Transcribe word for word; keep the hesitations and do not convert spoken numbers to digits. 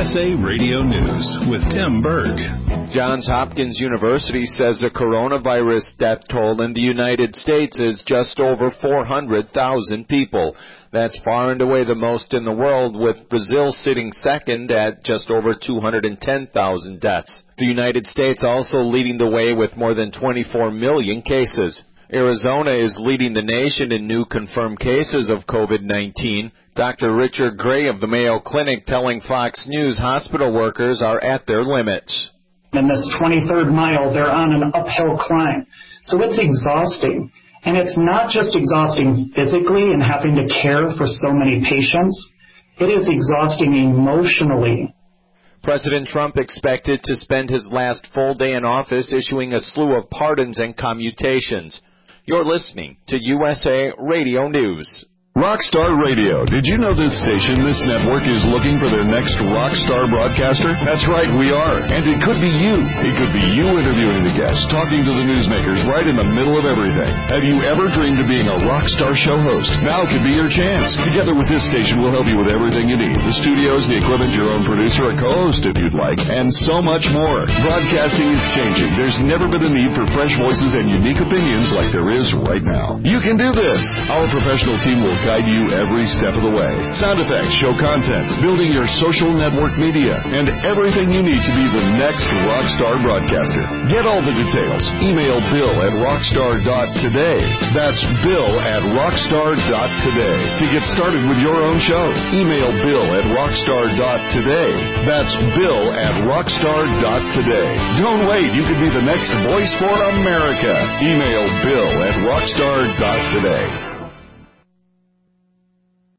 S A Radio News with Tim Berg. Johns Hopkins University says the coronavirus death toll in the United States is just over four hundred thousand people. That's far and away the most in the world, with Brazil sitting second at just over two hundred ten thousand deaths. The United States also leading the way with more than twenty-four million cases. Arizona is leading the nation in new confirmed cases of COVID nineteen. Doctor Richard Gray of the Mayo Clinic telling Fox News hospital workers are at their limits. In this twenty-third mile, they're on an uphill climb. So it's exhausting. And it's not just exhausting physically and having to care for so many patients. It is exhausting emotionally. President Trump expected to spend his last full day in office issuing a slew of pardons and commutations. You're listening to U S A Radio News. Rockstar Radio. Did you know this station, this network, is looking for their next rockstar broadcaster? That's right, we are. And it could be you. It could be you interviewing the guests, talking to the newsmakers right in the middle of everything. Have you ever dreamed of being a rockstar show host? Now could be your chance. Together with this station, we'll help you with everything you need. The studios, the equipment, your own producer, a co-host if you'd like, and so much more. Broadcasting is changing. There's never been a need for fresh voices and unique opinions like there is right now. You can do this. Our professional team will guide you every step of the way. Sound effects, show content, building your social network media, and everything you need to be the next rockstar broadcaster. Get all the details. Email Bill at rockstar dot today. That's Bill at rockstar dot today. To get started with your own show, email Bill at rockstar dot today. That's Bill at rockstar dot today. Don't wait. You could be the next voice for America. Email Bill at rockstar dot today.